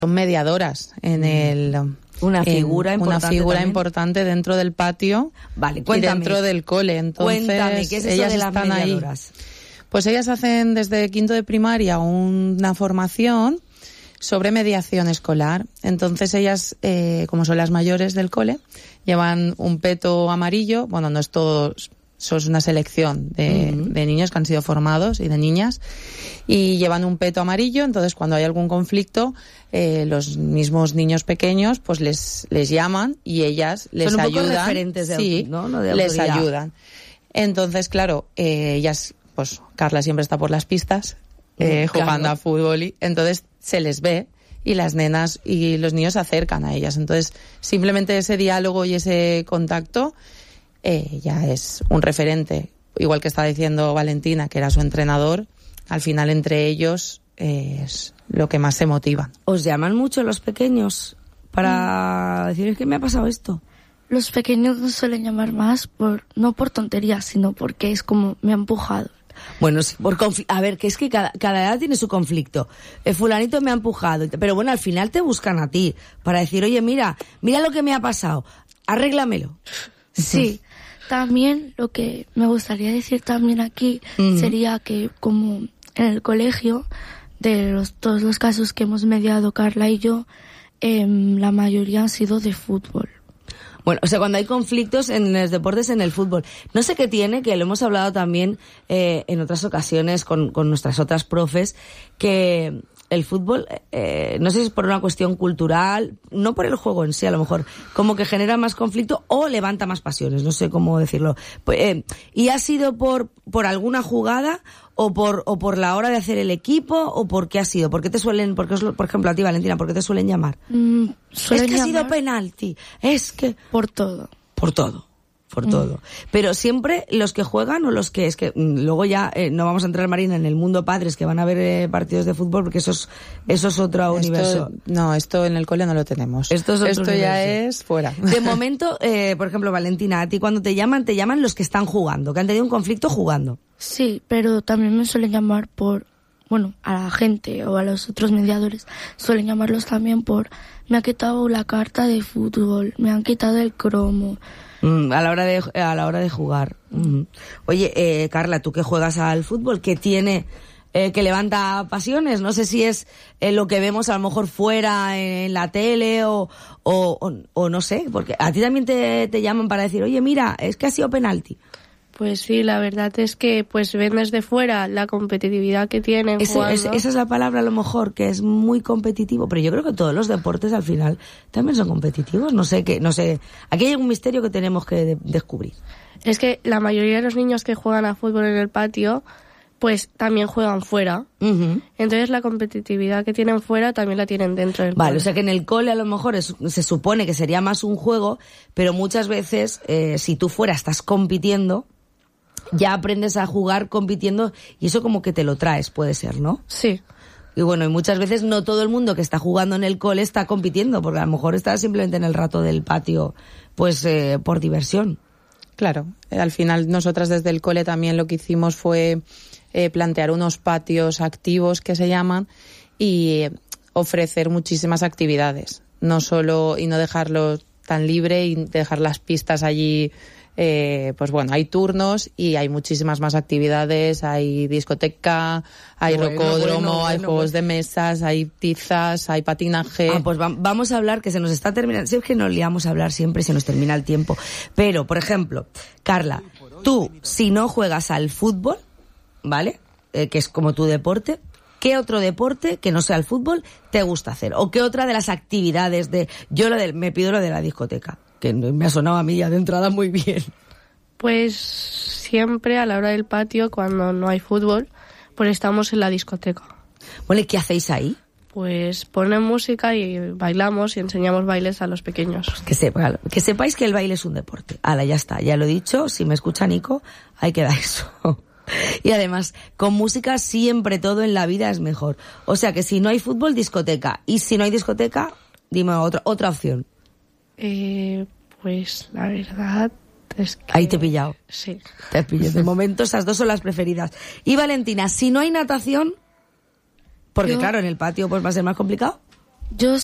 Son mediadoras en el... Una figura importante dentro del patio. Vale, y dentro del cole. Entonces, cuéntame, ¿qué es eso ellas de las están mediadoras? Ahí. Pues ellas hacen desde quinto de primaria una formación sobre mediación escolar. Entonces ellas, como son las mayores del cole, llevan un peto amarillo. Bueno, no es todo, eso es una selección de niños que han sido formados y de niñas, y llevan un peto amarillo. Entonces cuando hay algún conflicto, los mismos niños pequeños pues les llaman y ellas les ayudan. Son un poco referentes de, ¿no? De les ayudan. Entonces, claro, ellas, pues Carla siempre está por las pistas jugando a fútbol, y entonces se les ve y las nenas y los niños se acercan a ellas. Entonces, simplemente ese diálogo y ese contacto ya es un referente. Igual que está diciendo Valentina, que era su entrenador, al final entre ellos es lo que más se motivan. ¿Os llaman mucho los pequeños para decir, es que me ha pasado esto? Los pequeños nos suelen llamar más no por tonterías, sino porque es como me ha empujado. Bueno, a ver, que es que cada edad tiene su conflicto. Fulanito me ha empujado, pero bueno, al final te buscan a ti para decir, oye, mira lo que me ha pasado, arréglamelo. Sí, también lo que me gustaría decir también aquí sería que como en el colegio, de todos los casos que hemos mediado Carla y yo, la mayoría han sido de fútbol. Bueno, o sea, cuando hay conflictos en los deportes, en el fútbol. No sé qué tiene, que lo hemos hablado también en otras ocasiones con nuestras otras profes, que el fútbol, no sé si es por una cuestión cultural, no por el juego en sí, a lo mejor, como que genera más conflicto o levanta más pasiones, no sé cómo decirlo. ¿Y ha sido por alguna jugada o por la hora de hacer el equipo o por qué ha sido? ¿Por ejemplo, a ti, Valentina, por qué te suelen llamar? Es que ha sido penalti, es que... Por todo. Por todo. Pero siempre los que juegan o los que... Es que luego ya no vamos a entrar, Marina, en el mundo padres que van a ver partidos de fútbol, porque eso es otro universo. No, esto en el cole no lo tenemos. Esto ya es fuera. De momento, por ejemplo, Valentina, a ti cuando te llaman los que están jugando, que han tenido un conflicto jugando. Sí, pero también me suelen llamar a la gente o a los otros mediadores, suelen llamarlos también me ha quitado la carta de fútbol, me han quitado el cromo. A la hora de jugar. Oye, Carla, tú que juegas al fútbol, ¿qué tiene que levanta pasiones? No sé si es lo que vemos a lo mejor fuera en la tele o no sé, porque a ti también te llaman para decir, oye, mira, es que ha sido penalti. Pues sí, la verdad es que pues ven desde fuera la competitividad que tienen jugando. Esa es la palabra, a lo mejor, que es muy competitivo, pero yo creo que todos los deportes al final también son competitivos. No sé, aquí hay un misterio que tenemos que descubrir. Es que la mayoría de los niños que juegan a fútbol en el patio pues también juegan fuera. Entonces la competitividad que tienen fuera también la tienen dentro del cole. O sea que en el cole a lo mejor se supone que sería más un juego, pero muchas veces si tú fuera estás compitiendo, ya aprendes a jugar compitiendo y eso como que te lo traes, puede ser, ¿no? Sí. Y bueno, y muchas veces no todo el mundo que está jugando en el cole está compitiendo, porque a lo mejor está simplemente en el rato del patio, pues por diversión. Claro, al final nosotras desde el cole también lo que hicimos fue plantear unos patios activos que se llaman y ofrecer muchísimas actividades, no dejarlo tan libre y dejar las pistas allí. Pues bueno, hay turnos y hay muchísimas más actividades, hay discoteca, hay rocódromo, hay juegos de mesas, hay tizas, hay patinaje. Pues vamos a hablar, que se nos está terminando, si es que nos liamos a hablar siempre y se nos termina el tiempo, pero por ejemplo, Carla, tú si no juegas al fútbol, ¿vale? Que es como tu deporte, ¿qué otro deporte que no sea el fútbol te gusta hacer? ¿O qué otra de las actividades me pido lo de la discoteca? Que me ha sonado a mí ya de entrada muy bien. Pues siempre a la hora del patio, cuando no hay fútbol, pues estamos en la discoteca. Bueno, ¿y qué hacéis ahí? Pues ponen música y bailamos y enseñamos bailes a los pequeños. Que sepáis que el baile es un deporte. Hala, ya está, ya lo he dicho, si me escucha Nico, ahí queda eso. Y además, con música siempre todo en la vida es mejor. O sea que si no hay fútbol, discoteca. Y si no hay discoteca, dime otra opción. Pues la verdad es que... Ahí te he pillado. Sí. Te he pillado. De momento esas dos son las preferidas. Y Valentina, si no hay natación, porque claro, en el patio pues va a ser más complicado. Yo